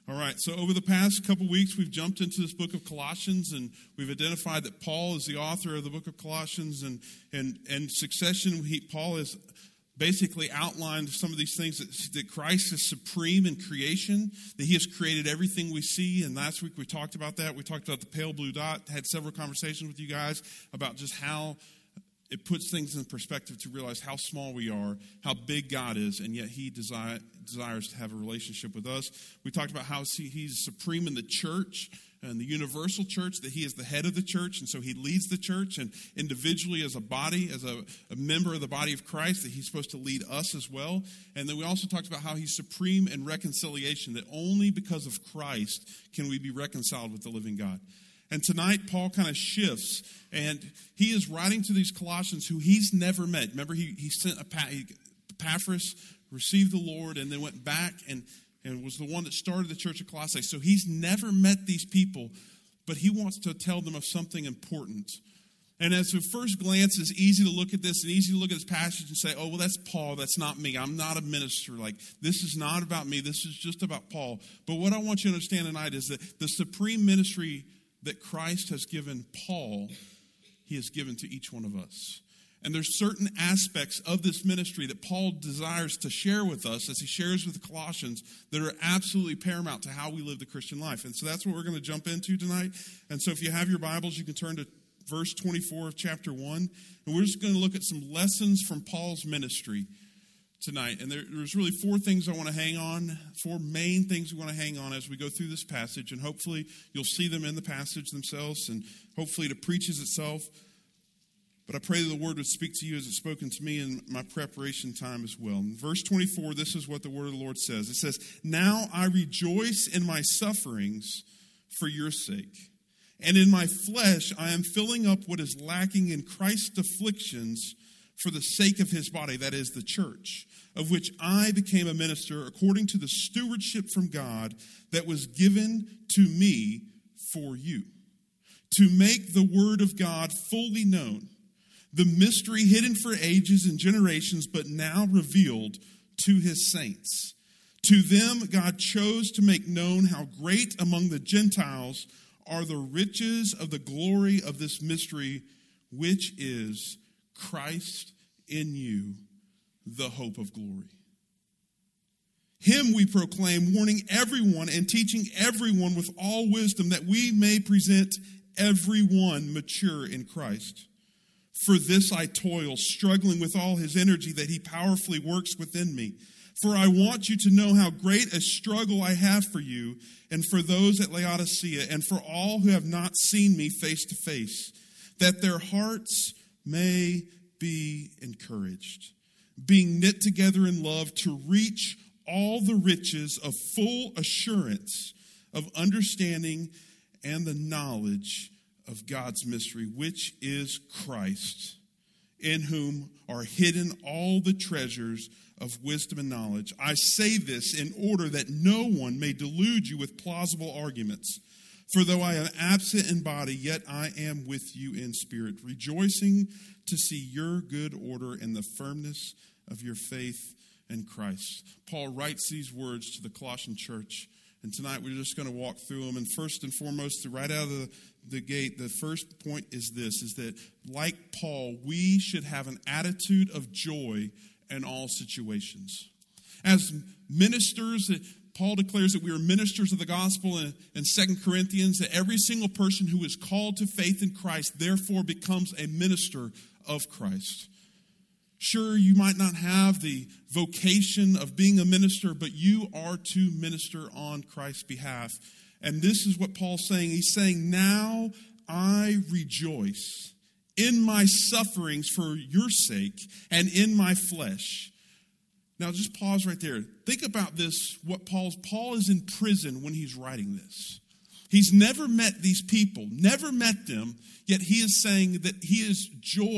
All right, so over the past couple weeks, we've jumped into this book of Colossians, and we've identified that Paul is the author of the book of Colossians, and in succession, Paul has basically outlined some of these things that Christ is supreme in creation, that he has created everything we see, and last week we talked about that. We talked about the pale blue dot, had several conversations with you guys about just how it puts things in perspective to realize how small we are, how big God is, and yet he desires to have a relationship with us. We talked about how he's supreme in the church and the universal church, that he is the head of the church, and so he leads the church, and individually as a body, as a member of the body of Christ, that he's supposed to lead us as well. And then we also talked about how he's supreme in reconciliation, that only because of Christ can we be reconciled with the living God. And tonight, Paul kind of shifts, and he is writing to these Colossians who he's never met. Remember, he sent Epaphras, received the Lord, and then went back and was the one that started the church of Colossae. So he's never met these people, but he wants to tell them of something important. And as a first glance, it's easy to look at this and easy to look at this passage and say, oh, well, that's Paul. That's not me. I'm not a minister. Like, this is not about me. This is just about Paul. But what I want you to understand tonight is that the supreme ministry that Christ has given Paul, he has given to each one of us. And there's certain aspects of this ministry that Paul desires to share with us, as he shares with the Colossians, that are absolutely paramount to how we live the Christian life. And so that's what we're going to jump into tonight. And so if you have your Bibles, you can turn to verse 24 of chapter 1. And we're just going to look at some lessons from Paul's ministry tonight. And there's really four things I want to hang on, four main things we want to hang on as we go through this passage. And hopefully you'll see them in the passage themselves, and hopefully it preaches itself. But I pray that the word would speak to you as it's spoken to me in my preparation time as well. In verse 24, this is what the word of the Lord says. It says, "Now I rejoice in my sufferings for your sake. And in my flesh I am filling up what is lacking in Christ's afflictions for the sake of his body," that is the church, "of which I became a minister according to the stewardship from God that was given to me for you, to make the word of God fully known, the mystery hidden for ages and generations, but now revealed to his saints. To them God chose to make known how great among the Gentiles are the riches of the glory of this mystery, which is Christ in you, the hope of glory. Him we proclaim, warning everyone and teaching everyone with all wisdom, that we may present everyone mature in Christ. For this I toil, struggling with all his energy that he powerfully works within me. For I want you to know how great a struggle I have for you and for those at Laodicea and for all who have not seen me face to face, that their hearts may be encouraged, being knit together in love, to reach all the riches of full assurance of understanding and the knowledge of God's mystery, which is Christ, in whom are hidden all the treasures of wisdom and knowledge. I say this in order that no one may delude you with plausible arguments. For though I am absent in body, yet I am with you in spirit, rejoicing to see your good order and the firmness of your faith in Christ." Paul writes these words to the Colossian church, and tonight we're just going to walk through them. And first and foremost, right out of the gate, the first point is this, is that like Paul, we should have an attitude of joy in all situations. As ministers, Paul declares that we are ministers of the gospel in 2 Corinthians, that every single person who is called to faith in Christ therefore becomes a minister of Christ. Sure, you might not have the vocation of being a minister, but you are to minister on Christ's behalf. And this is what Paul's saying. He's saying, now I rejoice in my sufferings for your sake and in my flesh. Now just pause right there. Think about this, what Paul is in prison when he's writing this. He's never met these people, never met them, yet he is saying that he is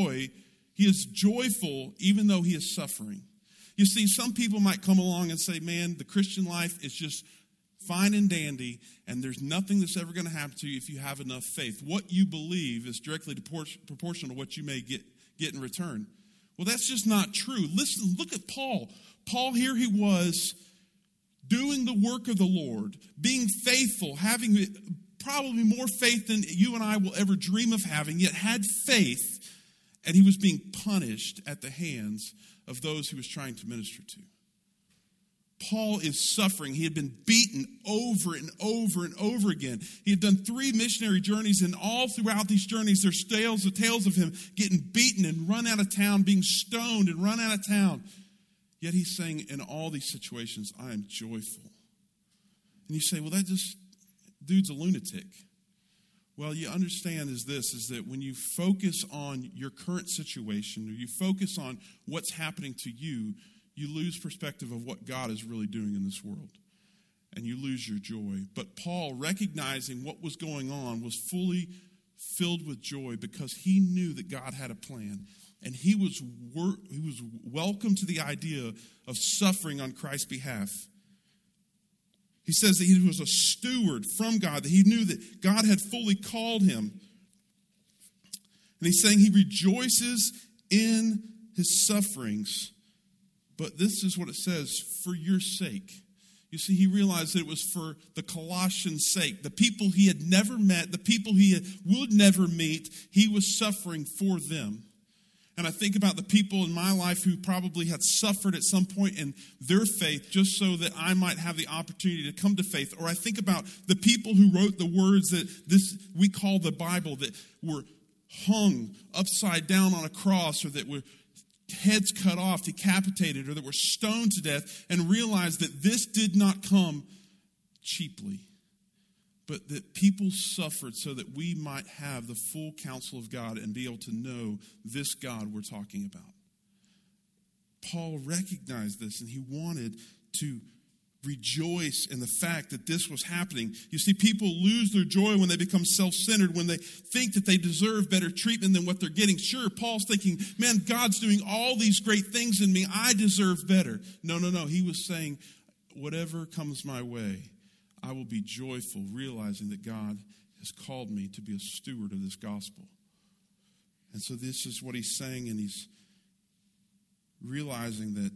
joyful even though he is suffering. You see, some people might come along and say, man, the Christian life is just fine and dandy, and there's nothing that's ever going to happen to you if you have enough faith. What you believe is directly proportional to what you may get in return. Well, that's just not true. Listen, look at Paul. Paul, here he was doing the work of the Lord, being faithful, having probably more faith than you and I will ever dream of having, yet had faith, and he was being punished at the hands of those he was trying to minister to. Paul is suffering. He had been beaten over and over and over again. He had done 3 missionary journeys, and all throughout these journeys, there's tales of him getting beaten and run out of town, being stoned and run out of town. Yet he's saying, in all these situations, I am joyful. And you say, well, dude's a lunatic. Well, you understand is that when you focus on your current situation, or you focus on what's happening to you, you lose perspective of what God is really doing in this world. And you lose your joy. But Paul, recognizing what was going on, was fully filled with joy because he knew that God had a plan. And he was welcome to the idea of suffering on Christ's behalf. He says that he was a steward from God, that he knew that God had fully called him. And he's saying he rejoices in his sufferings. But this is what it says, for your sake. You see, he realized that it was for the Colossians' sake. The people he had never met, the people he would never meet, he was suffering for them. And I think about the people in my life who probably had suffered at some point in their faith just so that I might have the opportunity to come to faith. Or I think about the people who wrote the words that we call the Bible, that were hung upside down on a cross, or that were heads cut off, decapitated, or that were stoned to death, and realized that this did not come cheaply, but that people suffered so that we might have the full counsel of God and be able to know this God we're talking about. Paul recognized this, and he wanted to rejoice in the fact that this was happening. You see, people lose their joy when they become self-centered, when they think that they deserve better treatment than what they're getting. Sure, Paul's thinking, man, God's doing all these great things in me. I deserve better. No. He was saying, whatever comes my way, I will be joyful, realizing that God has called me to be a steward of this gospel. And so this is what he's saying, and he's realizing that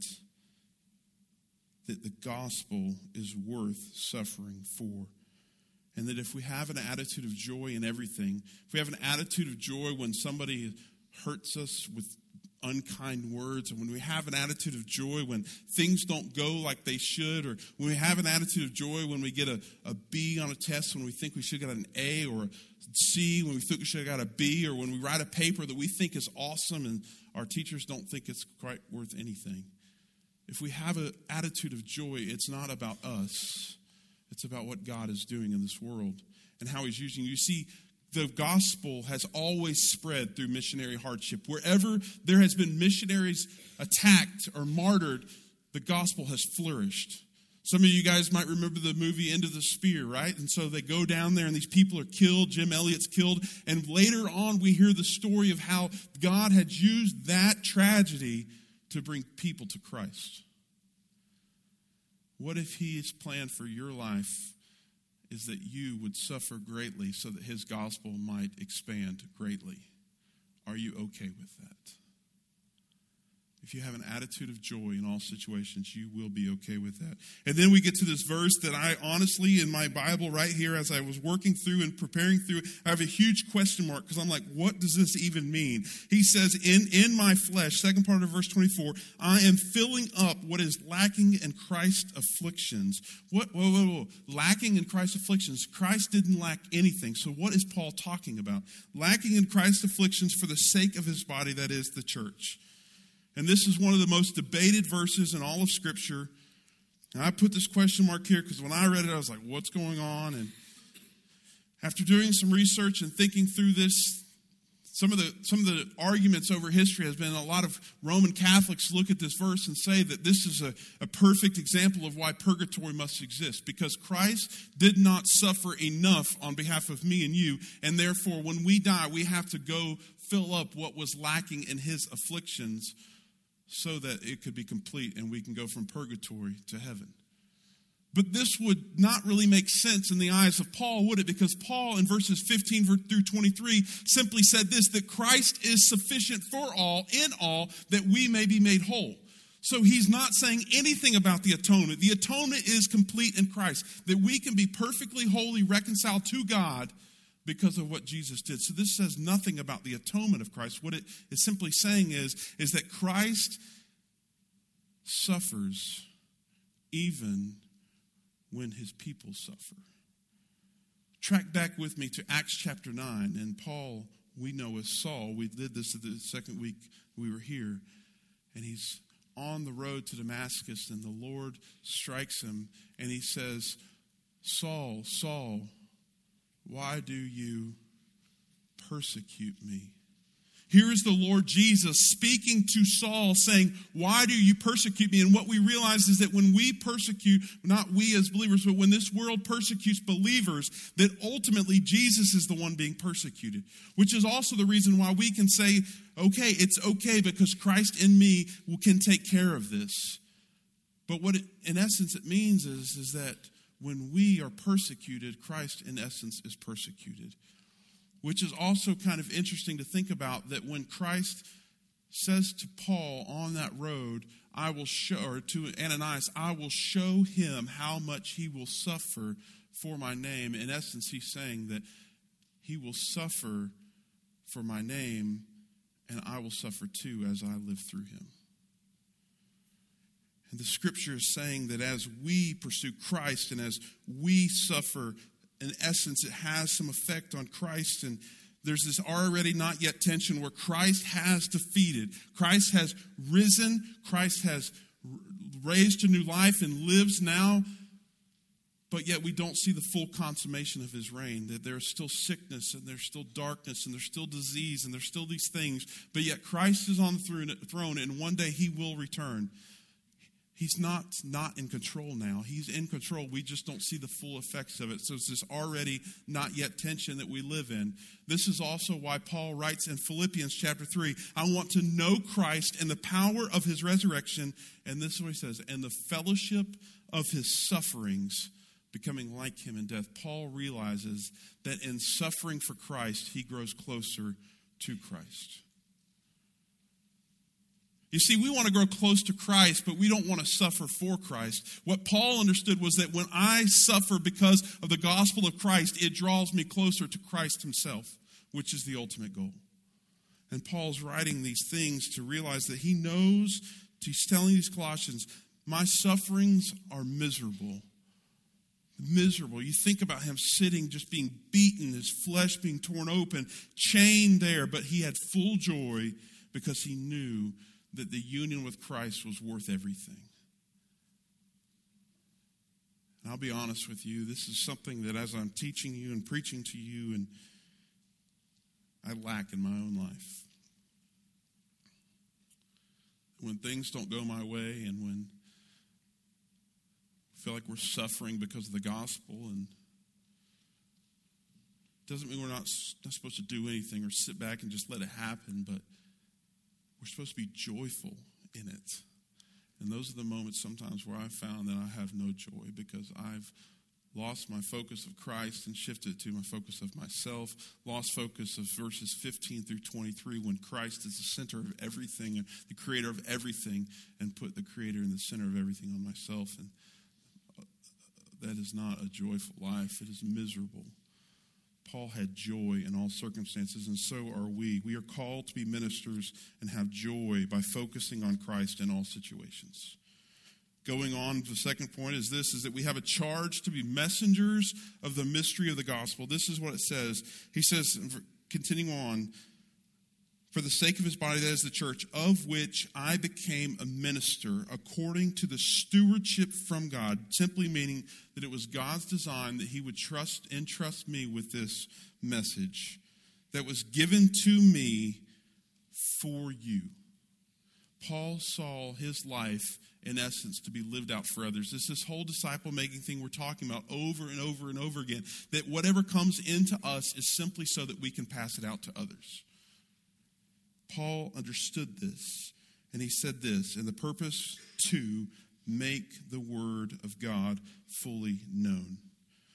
the gospel is worth suffering for. And that if we have an attitude of joy in everything, if we have an attitude of joy when somebody hurts us with unkind words, and when we have an attitude of joy when things don't go like they should, or when we have an attitude of joy when we get a B on a test when we think we should have got an A, or a C when we think we should have got a B, or when we write a paper that we think is awesome and our teachers don't think it's quite worth anything. If we have an attitude of joy, it's not about us. It's about what God is doing in this world and how he's using you. You see, the gospel has always spread through missionary hardship. Wherever there has been missionaries attacked or martyred, the gospel has flourished. Some of you guys might remember the movie End of the Spear, right? And so they go down there and these people are killed. Jim Elliot's killed. And later on we hear the story of how God had used that tragedy to bring people to Christ. What if his plan for your life is that you would suffer greatly so that his gospel might expand greatly? Are you okay with that? If you have an attitude of joy in all situations, you will be okay with that. And then we get to this verse that I honestly, in my Bible right here, as I was working through and preparing through, I have a huge question mark because I'm like, what does this even mean? He says, in my flesh, second part of verse 24, I am filling up what is lacking in Christ's afflictions. Whoa. Lacking in Christ's afflictions. Christ didn't lack anything. So what is Paul talking about? Lacking in Christ's afflictions for the sake of his body, that is the church. And this is one of the most debated verses in all of Scripture. And I put this question mark here because when I read it, I was like, what's going on? And after doing some research and thinking through this, some of the arguments over history has been a lot of Roman Catholics look at this verse and say that this is a perfect example of why purgatory must exist. Because Christ did not suffer enough on behalf of me and you. And therefore, when we die, we have to go fill up what was lacking in his afflictions, so that it could be complete and we can go from purgatory to heaven. But this would not really make sense in the eyes of Paul, would it? Because Paul, in verses 15 through 23, simply said this, that Christ is sufficient for all, in all, that we may be made whole. So he's not saying anything about the atonement. The atonement is complete in Christ, that we can be perfectly holy, reconciled to God because of what Jesus did. So this says nothing about the atonement of Christ. What it is simply saying is that Christ suffers even when his people suffer. Track back with me to Acts chapter 9, and Paul, we know as Saul. We did this the second week we were here, and he's on the road to Damascus, and the Lord strikes him, and he says, Saul, Saul, why do you persecute me? Here is the Lord Jesus speaking to Saul, saying, why do you persecute me? And what we realize is that when we persecute, not we as believers, but when this world persecutes believers, that ultimately Jesus is the one being persecuted. Which is also the reason why we can say, okay, it's okay because Christ in me can take care of this. But what in essence it means is that when we are persecuted, Christ in essence is persecuted. Which is also kind of interesting to think about, that when Christ says to Paul on that road, I will show, or to Ananias, I will show him how much he will suffer for my name. In essence, he's saying that he will suffer for my name, and I will suffer too as I live through him. And the scripture is saying that as we pursue Christ and as we suffer, in essence, it has some effect on Christ. And there's this already not yet tension where Christ has defeated. Christ has risen. Christ has raised to new life and lives now. But yet we don't see the full consummation of his reign. That there's still sickness and there's still darkness and there's still disease and there's still these things. But yet Christ is on the throne, and one day he will return. He's not in control now. He's in control. We just don't see the full effects of it. So it's this already not yet tension that we live in. This is also why Paul writes in Philippians chapter 3, I want to know Christ and the power of his resurrection. And this is what he says, and the fellowship of his sufferings, becoming like him in death. Paul realizes that in suffering for Christ, he grows closer to Christ. You see, we want to grow close to Christ, but we don't want to suffer for Christ. What Paul understood was that when I suffer because of the gospel of Christ, it draws me closer to Christ himself, which is the ultimate goal. And Paul's writing these things to realize that he knows, he's telling these Colossians, my sufferings are miserable. Miserable. You think about him sitting, just being beaten, his flesh being torn open, chained there, but he had full joy because he knew that the union with Christ was worth everything. And I'll be honest with you, this is something that as I'm teaching you and preaching to you, and I lack in my own life. When things don't go my way and when I feel like we're suffering because of the gospel, and it doesn't mean we're not supposed to do anything or sit back and just let it happen, but we're supposed to be joyful in it. And those are the moments sometimes where I've found that I have no joy because I've lost my focus of Christ and shifted to my focus of myself, lost focus of verses 15 through 23 when Christ is the center of everything, and the creator of everything, and put the creator in the center of everything on myself. And that is not a joyful life. It is miserable. Paul had joy in all circumstances, and so are we. We are called to be ministers and have joy by focusing on Christ in all situations. Going on, the second point is this, is that we have a charge to be messengers of the mystery of the gospel. This is what it says. He says, continuing on, for the sake of his body, that is the church, of which I became a minister according to the stewardship from God, simply meaning that it was God's design that he would entrust me with this message that was given to me for you. Paul saw his life, in essence, to be lived out for others. It's this whole disciple-making thing we're talking about over and over and over again, that whatever comes into us is simply so that we can pass it out to others. Paul understood this, and he said this, and the purpose to make the word of God fully known.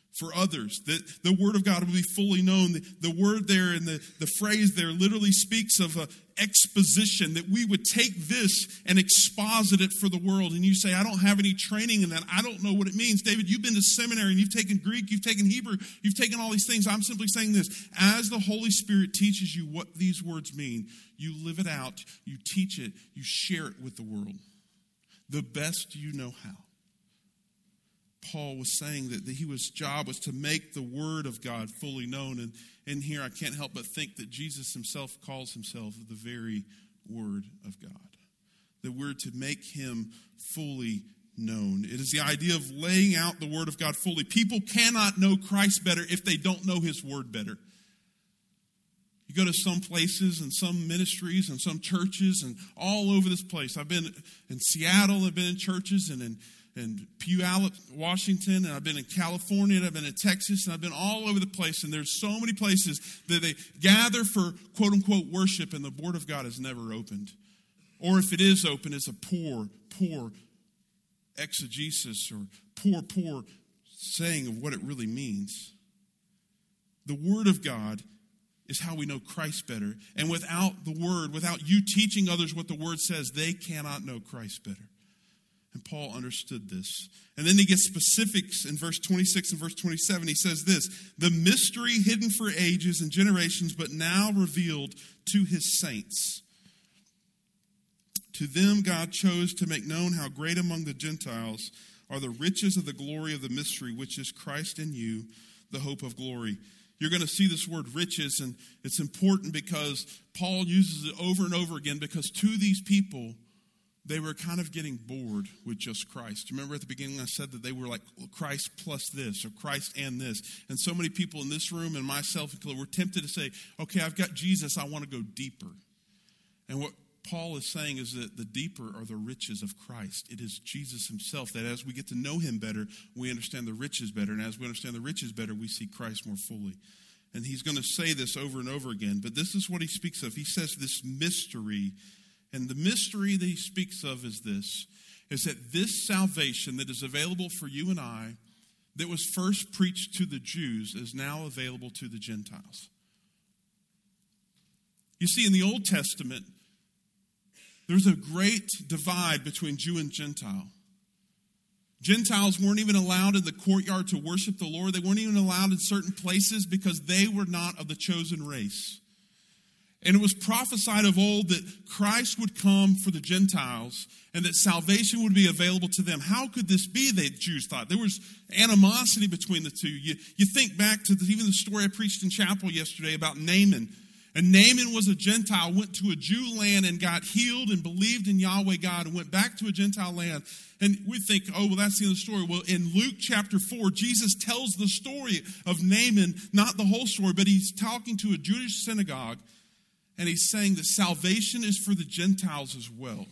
for others, that the word of God will be fully known. The word there and the phrase there literally speaks of an exposition, that we would take this and exposit it for the world. And you say, I don't have any training in that. I don't know what it means. David, you've been to seminary and you've taken Greek, you've taken Hebrew, you've taken all these things. I'm simply saying this. As the Holy Spirit teaches you what these words mean, you live it out, you teach it, you share it with the world. The best you know how. Paul was saying that his job was to make the word of God fully known. And in here, I can't help but think that Jesus himself calls himself the very word of God. The word to make him fully known. It is the idea of laying out the word of God fully. People cannot know Christ better if they don't know his word better. You go to some places and some ministries and some churches and all over this place. I've been in Seattle, I've been in churches and in Puyallup, Washington, and I've been in California, and I've been in Texas, and I've been all over the place, and there's so many places that they gather for quote-unquote worship, and the word of God is never opened. Or if it is open, it's a poor exegesis or poor saying of what it really means. The word of God is how we know Christ better, and without the word, without you teaching others what the word says, they cannot know Christ better. And Paul understood this. And then he gets specifics in verse 26 and verse 27. He says this, the mystery hidden for ages and generations, but now revealed to his saints. To them God chose to make known how great among the Gentiles are the riches of the glory of the mystery, which is Christ in you, the hope of glory. You're going to see this word riches, and it's important because Paul uses it over and over again, because to these people, they were kind of getting bored with just Christ. Remember at the beginning I said that they were like Christ plus this or Christ and this. And so many people in this room and myself included were tempted to say, okay, I've got Jesus, I want to go deeper. And what Paul is saying is that the deeper are the riches of Christ. It is Jesus himself that as we get to know him better, we understand the riches better. And as we understand the riches better, we see Christ more fully. And he's going to say this over and over again. But this is what he speaks of. He says this mystery. And the mystery that he speaks of is this, is that this salvation that is available for you and I, that was first preached to the Jews, is now available to the Gentiles. You see, in the Old Testament, there's a great divide between Jew and Gentile. Gentiles weren't even allowed in the courtyard to worship the Lord. They weren't even allowed in certain places because they were not of the chosen race. And it was prophesied of old that Christ would come for the Gentiles and that salvation would be available to them. How could this be, the Jews thought? There was animosity between the two. You think back to even the story I preached in chapel yesterday about Naaman. And Naaman was a Gentile, went to a Jew land and got healed and believed in Yahweh God and went back to a Gentile land. And we think, oh, well, that's the end of the story. Well, in Luke chapter 4, Jesus tells the story of Naaman, not the whole story, but he's talking to a Jewish synagogue. And he's saying that salvation is for the Gentiles as well.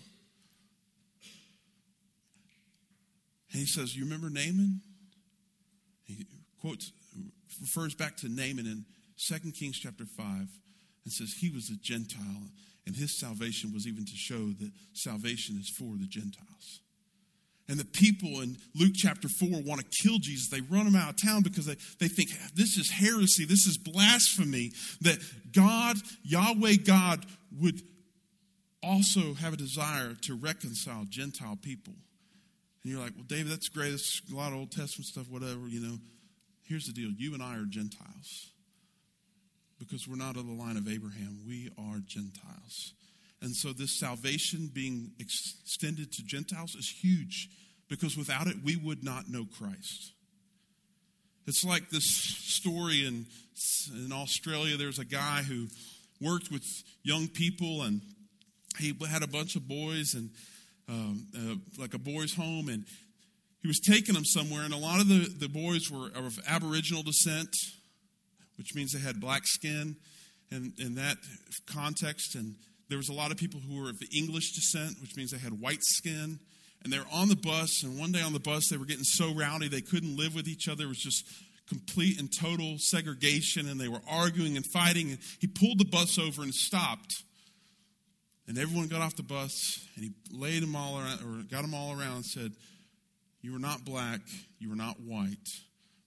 And he says, you remember Naaman? He refers back to Naaman in 2 Kings chapter 5 and says he was a Gentile. And his salvation was even to show that salvation is for the Gentiles. And the people in Luke chapter 4 want to kill Jesus. They run him out of town because they think this is heresy, this is blasphemy, that God, Yahweh God, would also have a desire to reconcile Gentile people. And you're like, well, David, that's great. That's a lot of Old Testament stuff, whatever, Here's the deal. You and I are Gentiles because we're not of the line of Abraham. We are Gentiles. And so this salvation being extended to Gentiles is huge because without it, we would not know Christ. It's like this story in Australia. There's a guy who worked with young people and he had a bunch of boys and like a boys' home, and he was taking them somewhere, and a lot of the boys were of Aboriginal descent, which means they had black skin in that context, and there was a lot of people who were of English descent, which means they had white skin. And they were on the bus, and one day on the bus, they were getting so rowdy they couldn't live with each other. It was just complete and total segregation, and they were arguing and fighting. And he pulled the bus over and stopped. And everyone got off the bus, and he laid them all around, or got them all around and said, you are not black, you are not white,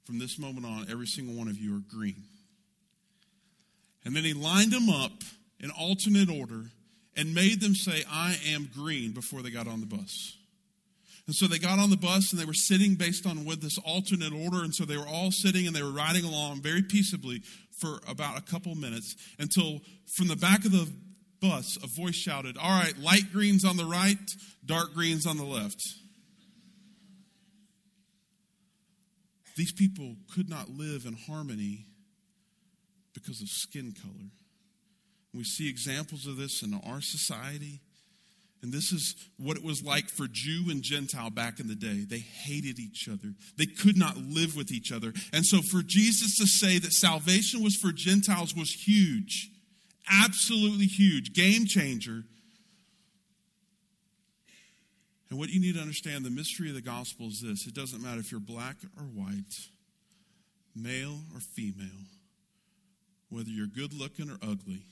from this moment on, every single one of you are green. And then he lined them up in alternate order and made them say, I am green, before they got on the bus. And so they got on the bus and they were sitting based on with this alternate order. And so they were all sitting and they were riding along very peaceably for about a couple minutes until from the back of the bus, a voice shouted, all right, light green's on the right, dark green's on the left. These people could not live in harmony because of skin color. We see examples of this in our society. And this is what it was like for Jew and Gentile back in the day. They hated each other. They could not live with each other. And so for Jesus to say that salvation was for Gentiles was huge. Absolutely huge. Game changer. And what you need to understand, the mystery of the gospel is this. It doesn't matter if you're black or white, male or female, whether you're good looking or ugly,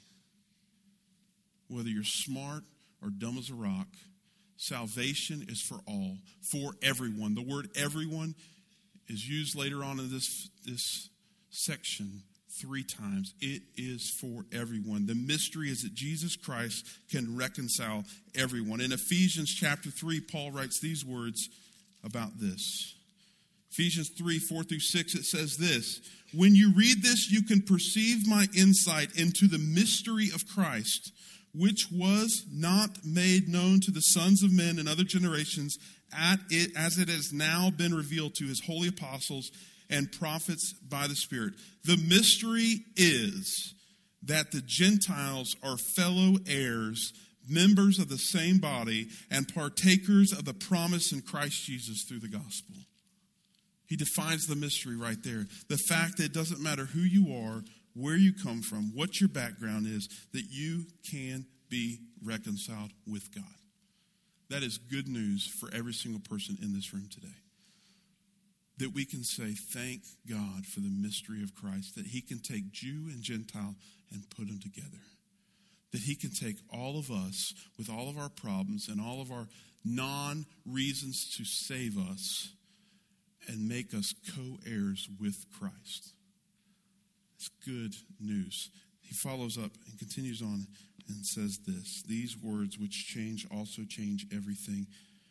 whether you're smart or dumb as a rock, salvation is for all, for everyone. The word everyone is used later on in this section 3 times. It is for everyone. The mystery is that Jesus Christ can reconcile everyone. In Ephesians chapter 3, Paul writes these words about this. Ephesians 3, 4 through 6, it says this, when you read this, you can perceive my insight into the mystery of Christ, which was not made known to the sons of men in other generations, as it has now been revealed to his holy apostles and prophets by the Spirit. The mystery is that the Gentiles are fellow heirs, members of the same body, and partakers of the promise in Christ Jesus through the gospel. He defines the mystery right there. The fact that it doesn't matter who you are, where you come from, what your background is, that you can be reconciled with God. That is good news for every single person in this room today. That we can say, thank God for the mystery of Christ, that he can take Jew and Gentile and put them together. That he can take all of us with all of our problems and all of our non-reasons to save us and make us co-heirs with Christ. It's good news. He follows up and continues on and says this, these words which change also change everything.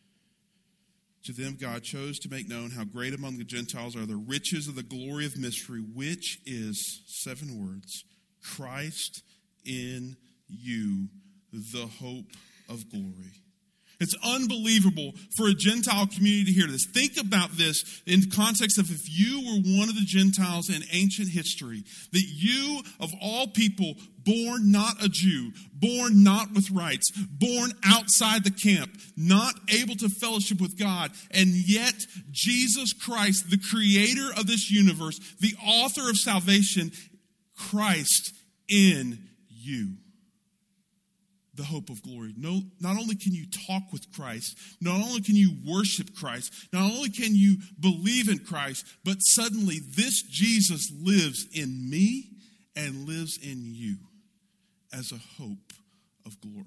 To them God chose to make known how great among the Gentiles are the riches of the glory of mystery, which is, 7 words, Christ in you, the hope of glory. It's unbelievable for a Gentile community to hear this. Think about this in context of if you were one of the Gentiles in ancient history, that you, of all people, born not a Jew, born not with rights, born outside the camp, not able to fellowship with God, and yet Jesus Christ, the creator of this universe, the author of salvation, Christ in you. The hope of glory. No, not only can you talk with Christ, not only can you worship Christ, not only can you believe in Christ, but suddenly this Jesus lives in me and lives in you as a hope of glory.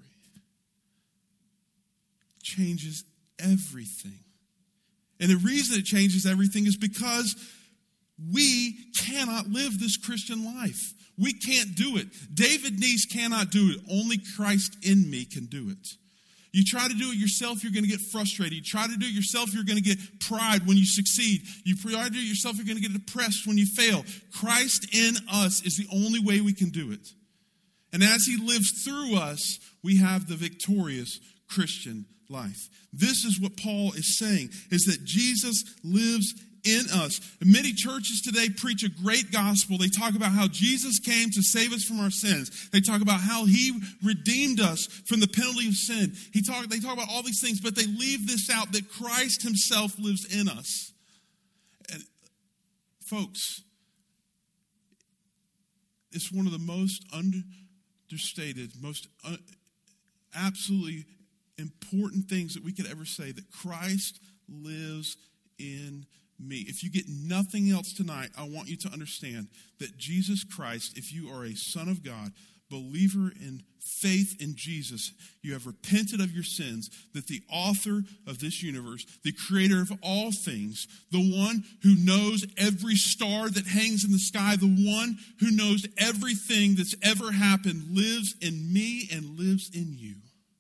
Changes everything. And the reason it changes everything is because we cannot live this Christian life. We can't do it. David Neese cannot do it. Only Christ in me can do it. You try to do it yourself, you're going to get frustrated. You try to do it yourself, you're going to get pride when you succeed. You try to do it yourself, you're going to get depressed when you fail. Christ in us is the only way we can do it. And as he lives through us, we have the victorious Christian life. This is what Paul is saying, is that Jesus lives in us. And many churches today preach a great gospel. They talk about how Jesus came to save us from our sins. They talk about how he redeemed us from the penalty of sin. They talk about all these things, but they leave this out, that Christ himself lives in us. And folks, it's one of the most understated, most absolutely important things that we could ever say, that Christ lives in me. If you get nothing else tonight, I want you to understand that Jesus Christ, if you are a son of God, believer in faith in Jesus, you have repented of your sins, that the author of this universe, the creator of all things, the one who knows every star that hangs in the sky, the one who knows everything that's ever happened, lives in me and lives in you.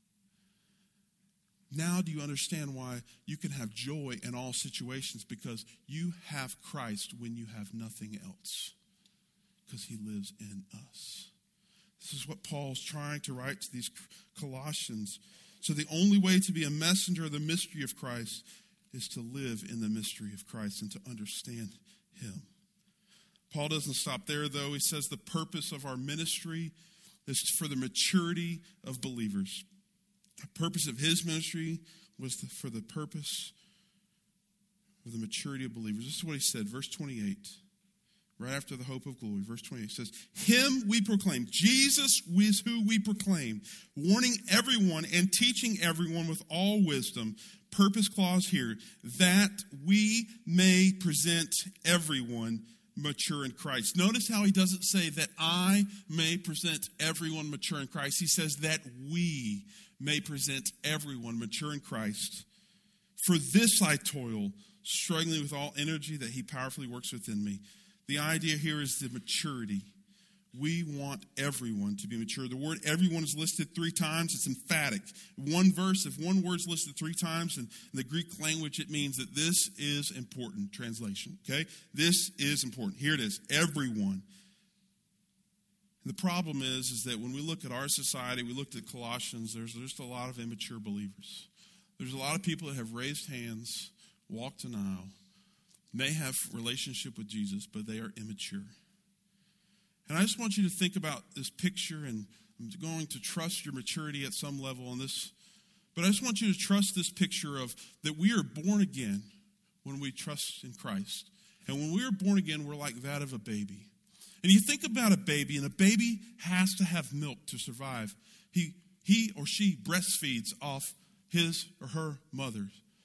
Now do you understand why you can have joy in all situations? Because you have Christ when you have nothing else. Because he lives in us. This is what Paul's trying to write to these Colossians. So the only way to be a messenger of the mystery of Christ is to live in the mystery of Christ and to understand him. Paul doesn't stop there, though. He says the purpose of our ministry is for the maturity of believers. The purpose of his ministry was for the purpose of the maturity of believers. This is what he said, verse 28. Right after the hope of glory, verse 28 says, him we proclaim. Jesus is who we proclaim, warning everyone and teaching everyone with all wisdom. Purpose clause here, that we may present everyone mature in Christ. Notice how he doesn't say that I may present everyone mature in Christ. He says that we may present everyone mature in Christ. For this I toil, struggling with all energy that he powerfully works within me. The idea here is the maturity. We want everyone to be mature. The word everyone is listed 3 times. It's emphatic. One verse, if one word's listed 3 times in the Greek language, it means that this is important. Translation, okay? This is important. Here it is, everyone. And the problem is that when we look at our society, we looked at Colossians, there's just a lot of immature believers. There's a lot of people that have raised hands, walked an aisle, may have relationship with Jesus, but they are immature. And I just want you to think about this picture, and I'm going to trust your maturity at some level on this, but I just want you to trust this picture of that we are born again when we trust in Christ. And when we are born again, we're like that of a baby. And you think about a baby, and a baby has to have milk to survive. He or she breastfeeds off his or her mother.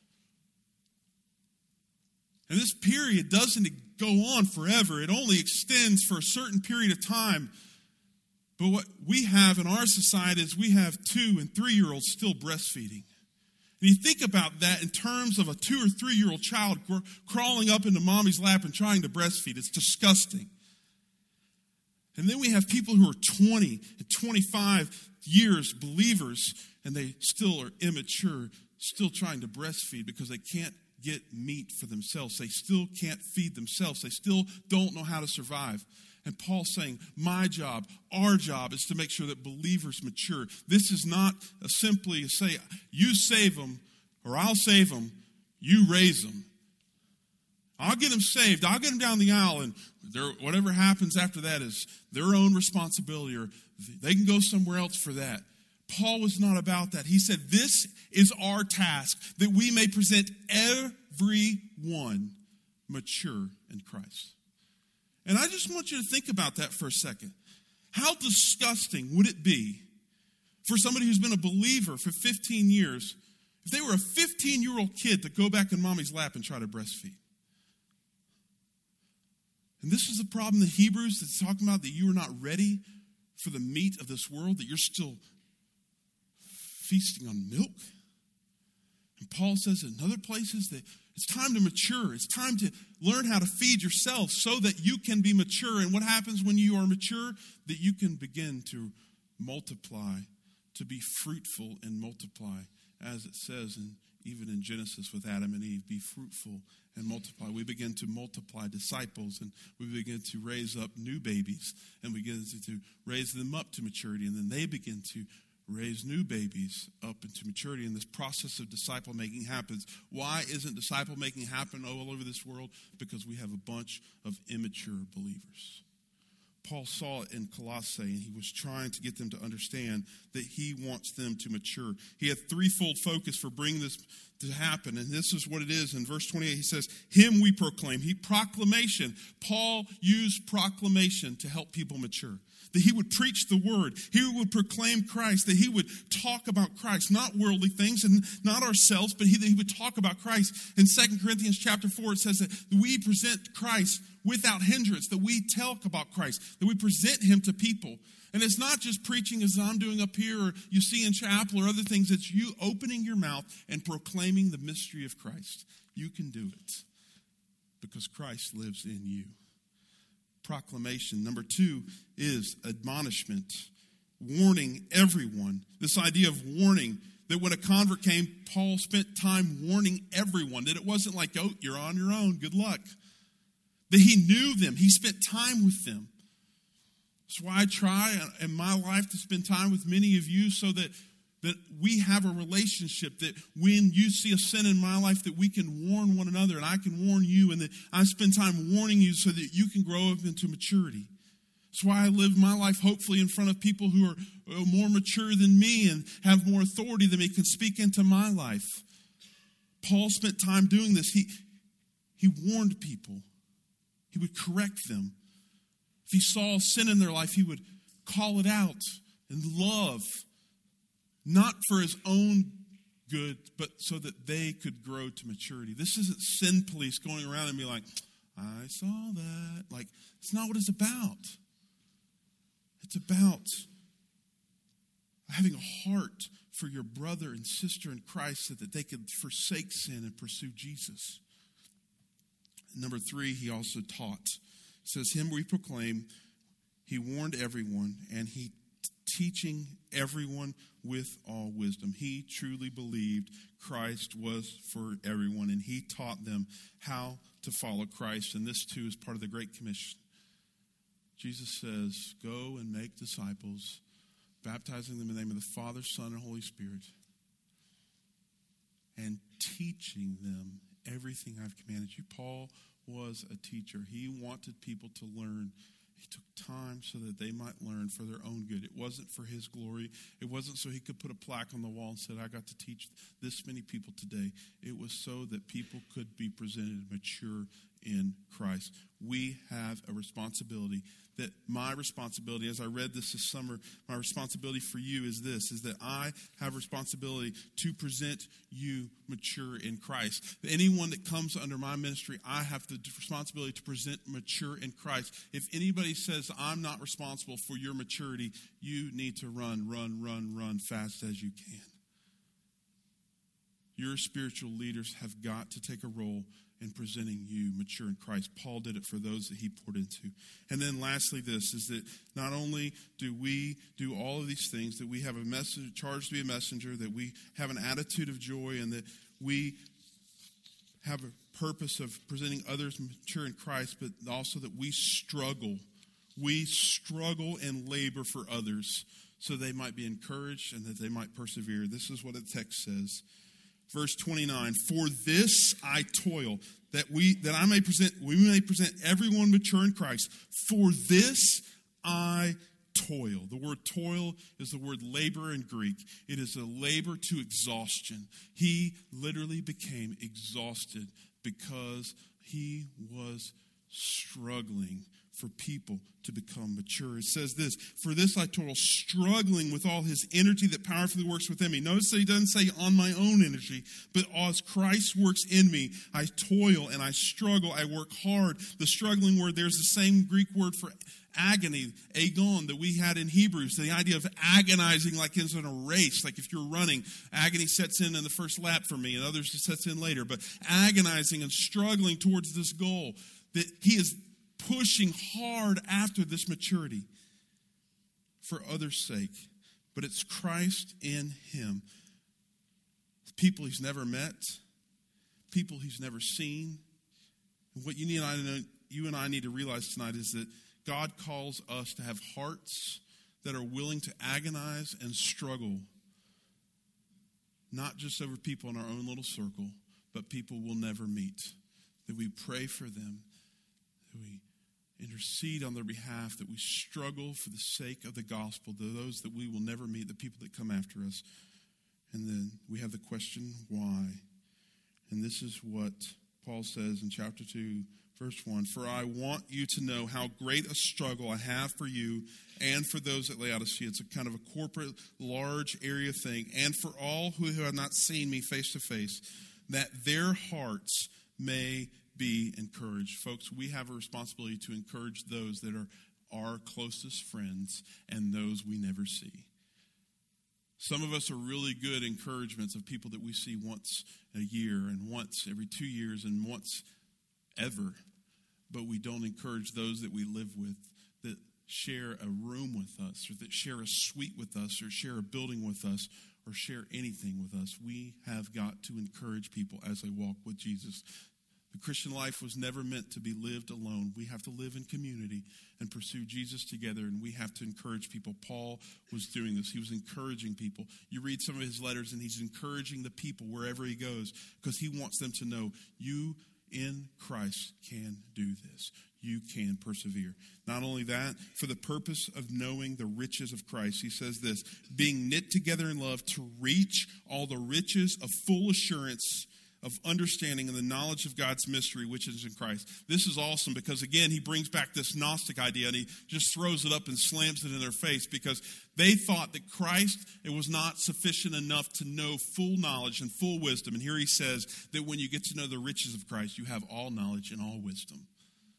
And this period doesn't go on forever. It only extends for a certain period of time. But what we have in our society is we have 2- and 3-year-olds still breastfeeding. And you think about that in terms of a 2- or 3-year-old child crawling up into mommy's lap and trying to breastfeed. It's disgusting. And then we have people who are 20 and 25 years believers, and they still are immature, still trying to breastfeed because they can't get meat for themselves. They still can't feed themselves. They still don't know how to survive. And Paul's saying, my job, our job is to make sure that believers mature. This is not simply a say, you save them or I'll save them, you raise them. I'll get them saved. I'll get them down the aisle, and whatever happens after that is their own responsibility, or they can go somewhere else for that. Paul was not about that. He said, this is our task, that we may present everyone mature in Christ. And I just want you to think about that for a second. How disgusting would it be for somebody who's been a believer for 15 years if they were a 15-year-old kid to go back in mommy's lap and try to breastfeed? And this is the problem in Hebrews that's talking about, that you are not ready for the meat of this world, that you're still feasting on milk. And Paul says in other places that it's time to mature. It's time to learn how to feed yourself so that you can be mature. And what happens when you are mature? That you can begin to multiply, to be fruitful and multiply, as it says even in Genesis with Adam and Eve, be fruitful and multiply. We begin to multiply disciples, and we begin to raise up new babies, and we begin to raise them up to maturity, and then they begin to raise new babies up into maturity, and this process of disciple making happens. Why isn't disciple making happen all over this world? Because we have a bunch of immature believers. Paul saw it in Colossae, and he was trying to get them to understand that he wants them to mature. He had threefold focus for bringing this to happen, and this is what it is. In verse 28, he says, him we proclaim. Proclamation. Paul used proclamation to help people mature. that he would preach the word, he would proclaim Christ, that he would talk about Christ, not worldly things and not ourselves, but that he would talk about Christ. In 2 Corinthians chapter 4, it says that we present Christ without hindrance, that we talk about Christ, that we present him to people. And it's not just preaching as I'm doing up here or you see in chapel or other things. It's you opening your mouth and proclaiming the mystery of Christ. You can do it because Christ lives in you. Proclamation. Number 2 is admonishment. Warning everyone. This idea of warning, that when a convert came, Paul spent time warning everyone. That it wasn't like, oh, you're on your own, good luck. That he knew them. He spent time with them. That's why I try in my life to spend time with many of you so that we have a relationship, that when you see a sin in my life that we can warn one another and I can warn you, and that I spend time warning you so that you can grow up into maturity. That's why I live my life hopefully in front of people who are more mature than me and have more authority than me, can speak into my life. Paul spent time doing this. He warned people. He would correct them. If he saw sin in their life, he would call it out in love, not for his own good, but so that they could grow to maturity. This isn't sin police going around and be like, I saw that. Like, it's not what it's about. It's about having a heart for your brother and sister in Christ so that they could forsake sin and pursue Jesus. Number 3, he also taught. It says, him we proclaim, he warned everyone, and he teaching everyone with all wisdom. He truly believed Christ was for everyone, and he taught them how to follow Christ. And this too is part of the Great Commission. Jesus says, go and make disciples, baptizing them in the name of the Father, Son, and Holy Spirit, and teaching them everything I've commanded you. Paul was a teacher. He wanted people to learn. He took time so that they might learn for their own good. It wasn't for his glory. It wasn't so he could put a plaque on the wall and said, I got to teach this many people today. It was so that people could be presented mature in Christ. We have a responsibility. That my responsibility, as I read this summer, my responsibility for you is this, is that I have responsibility to present you mature in Christ. Anyone that comes under my ministry, I have the responsibility to present mature in Christ. If anybody says I'm not responsible for your maturity, you need to run fast as you can. Your spiritual leaders have got to take a role in presenting you mature in Christ. Paul did it for those that he poured into. And then lastly, this is that not only do we do all of these things, that we have a message, charged to be a messenger, that we have an attitude of joy, and that we have a purpose of presenting others mature in Christ, but also that we struggle. We struggle and labor for others so they might be encouraged and that they might persevere. This is what the text says. Verse 29, for this I toil, that we may present everyone mature in Christ. For this I toil. The word toil is the word labor in Greek. It is a labor to exhaustion. He literally became exhausted because he was struggling for people to become mature. It says this, for this I toil, struggling with all his energy that powerfully works within me. Notice that he doesn't say on my own energy, but as Christ works in me, I toil and I struggle, I work hard. The struggling word, there's the same Greek word for agony, agon, that we had in Hebrews. The idea of agonizing like it's in a race, like if you're running, agony sets in the first lap for me and others it sets in later, but agonizing and struggling towards this goal, that he is pushing hard after this maturity for others' sake. But it's Christ in him. People he's never met, people he's never seen. And what you and I need to realize tonight is that God calls us to have hearts that are willing to agonize and struggle, not just over people in our own little circle, but people we'll never meet. That we pray for them, that we intercede on their behalf, that we struggle for the sake of the gospel, to those that we will never meet, the people that come after us. And then we have the question, why? And this is what Paul says in chapter 2, Verse 1, for I want you to know how great a struggle I have for you and for those at Laodicea. It's a kind of a corporate, large area thing. And for all who have not seen me face to face, that their hearts may be encouraged. Folks, we have a responsibility to encourage those that are our closest friends and those we never see. Some of us are really good encouragements of people that we see once a year and once every 2 years and once ever, but we don't encourage those that we live with, that share a room with us, or that share a suite with us, or share a building with us, or share anything with us. We have got to encourage people as they walk with Jesus. The Christian life was never meant to be lived alone. We have to live in community and pursue Jesus together, and we have to encourage people. Paul was doing this. He was encouraging people. You read some of his letters, and he's encouraging the people wherever he goes because he wants them to know, you in Christ can do this. You can persevere. Not only that, for the purpose of knowing the riches of Christ, he says this, being knit together in love to reach all the riches of full assurance of understanding and the knowledge of God's mystery, which is in Christ. This is awesome because, again, he brings back this Gnostic idea and he just throws it up and slams it in their face because they thought that Christ, it was not sufficient enough to know full knowledge and full wisdom. And here he says that when you get to know the riches of Christ, you have all knowledge and all wisdom.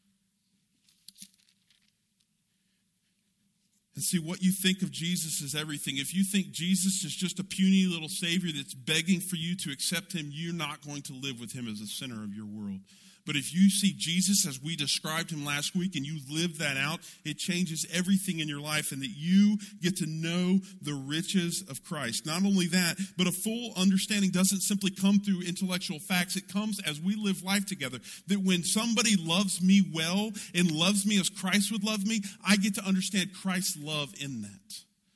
And see, what you think of Jesus is everything. If you think Jesus is just a puny little Savior that's begging for you to accept him, you're not going to live with him as the center of your world. But if you see Jesus as we described him last week and you live that out, it changes everything in your life and that you get to know the riches of Christ. Not only that, but a full understanding doesn't simply come through intellectual facts. It comes as we live life together. That when somebody loves me well and loves me as Christ would love me, I get to understand Christ's love in that.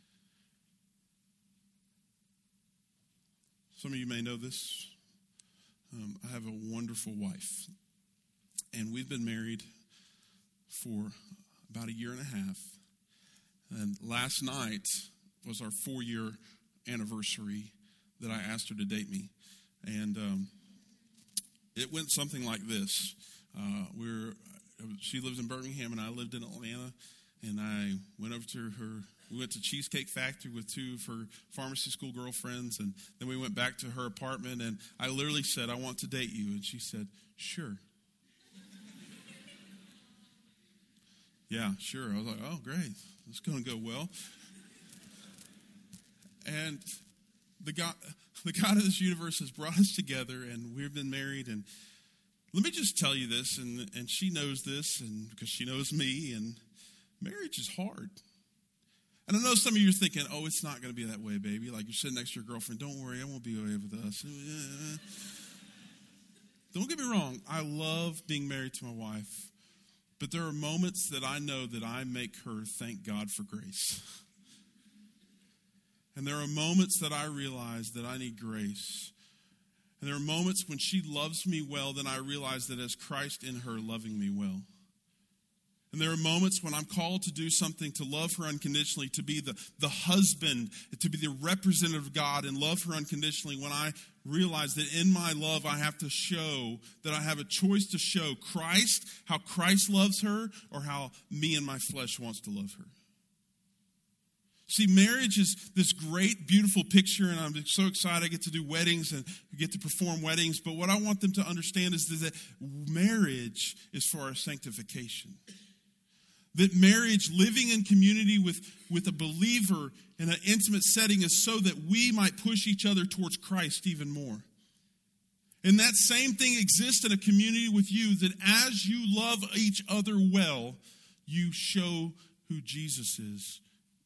Some of you may know this. I have a wonderful wife. And we've been married for about a year and a half. And last night was our 4-year anniversary that I asked her to date me. And it went something like this. She lives in Birmingham and I lived in Atlanta. And I went over to her. We went to Cheesecake Factory with 2 of her pharmacy school girlfriends. And then we went back to her apartment. And I literally said, I want to date you. And she said, sure. Yeah, sure. I was like, oh, great. It's going to go well. And the God of this universe has brought us together, and we've been married. And let me just tell you this, and she knows this, and because she knows me, and marriage is hard. And I know some of you are thinking, oh, it's not going to be that way, baby. Like you're sitting next to your girlfriend. Don't worry, it won't be that way with us. Don't get me wrong. I love being married to my wife. But there are moments that I know that I make her thank God for grace. And there are moments that I realize that I need grace. And there are moments when she loves me well, then I realize that as Christ in her loving me well. And there are moments when I'm called to do something to love her unconditionally, to be the husband, to be the representative of God and love her unconditionally, when I realize that in my love I have to show that I have a choice to show Christ, how Christ loves her, or how me and my flesh wants to love her. See, marriage is this great, beautiful picture, and I'm so excited I get to do weddings and get to perform weddings. But what I want them to understand is that marriage is for our sanctification. That marriage, living in community with a believer in an intimate setting, is so that we might push each other towards Christ even more. And that same thing exists in a community with you, that as you love each other well, you show who Jesus is.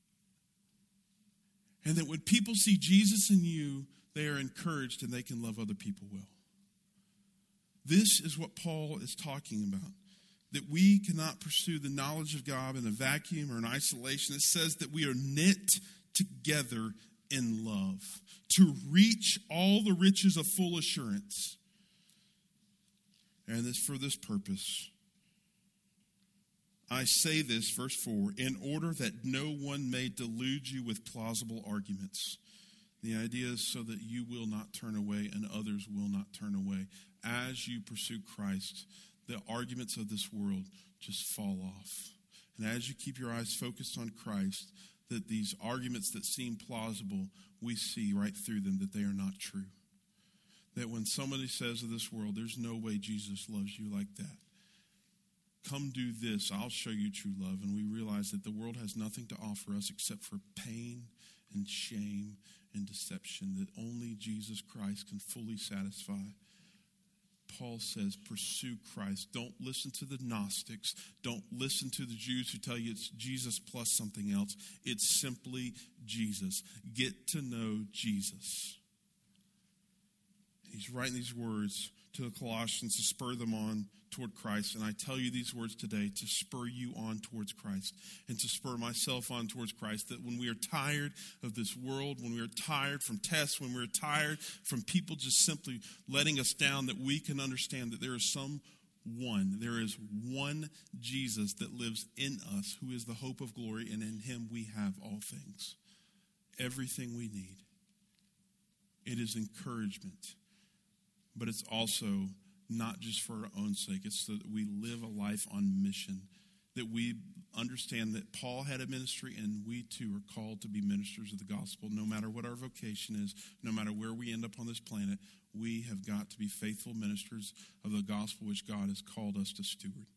And that when people see Jesus in you, they are encouraged and they can love other people well. This is what Paul is talking about. That we cannot pursue the knowledge of God in a vacuum or in isolation. It says that we are knit together in love to reach all the riches of full assurance. And this for this purpose. I say this, verse 4, in order that no one may delude you with plausible arguments. The idea is so that you will not turn away and others will not turn away. As you pursue Christ, the arguments of this world just fall off. And as you keep your eyes focused on Christ, that these arguments that seem plausible, we see right through them that they are not true. That when somebody says of this world, there's no way Jesus loves you like that. Come do this, I'll show you true love. And we realize that the world has nothing to offer us except for pain and shame and deception that only Jesus Christ can fully satisfy. Paul says, pursue Christ. Don't listen to the Gnostics. Don't listen to the Jews who tell you it's Jesus plus something else. It's simply Jesus. Get to know Jesus. He's writing these words to the Colossians to spur them on toward Christ. And I tell you these words today to spur you on towards Christ and to spur myself on towards Christ. That when we are tired of this world, when we are tired from tests, when we're tired from people just simply letting us down, that we can understand that there is one Jesus that lives in us, who is the hope of glory, and in him we have all things, everything we need. It is encouragement, but it's also not just for our own sake. It's so that we live a life on mission, that we understand that Paul had a ministry and we too are called to be ministers of the gospel. No matter what our vocation is, no matter where we end up on this planet, we have got to be faithful ministers of the gospel which God has called us to steward.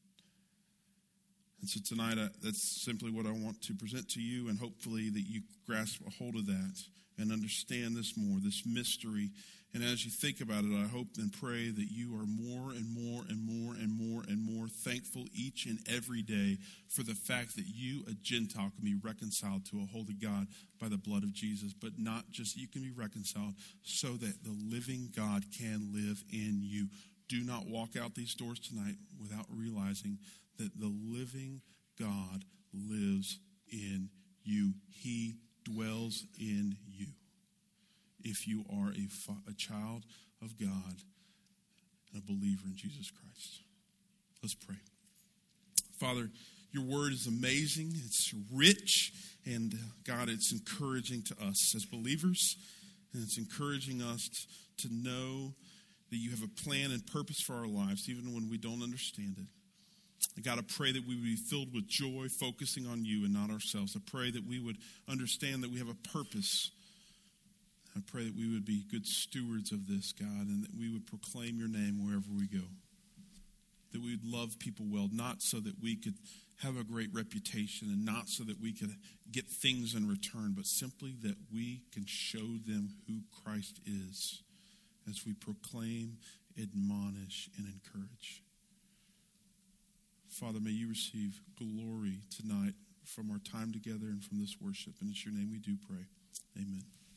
And so tonight, that's simply what I want to present to you, and hopefully that you grasp a hold of that and understand this more, this mystery. And as you think about it, I hope and pray that you are more and more and more and more and more thankful each and every day for the fact that you, a Gentile, can be reconciled to a holy God by the blood of Jesus. But not just you can be reconciled, so that the living God can live in you. Do not walk out these doors tonight without realizing that the living God lives in you. He dwells in you. If you are a child of God and a believer in Jesus Christ. Let's pray. Father, your word is amazing. It's rich. And God, it's encouraging to us as believers. And it's encouraging us to know that you have a plan and purpose for our lives, even when we don't understand it. God, I pray that we would be filled with joy, focusing on you and not ourselves. I pray that we would understand that we have a purpose. I pray that we would be good stewards of this, God, and that we would proclaim your name wherever we go. That we would love people well, not so that we could have a great reputation and not so that we could get things in return, but simply that we can show them who Christ is as we proclaim, admonish, and encourage. Father, may you receive glory tonight from our time together and from this worship. And it's your name we do pray. Amen.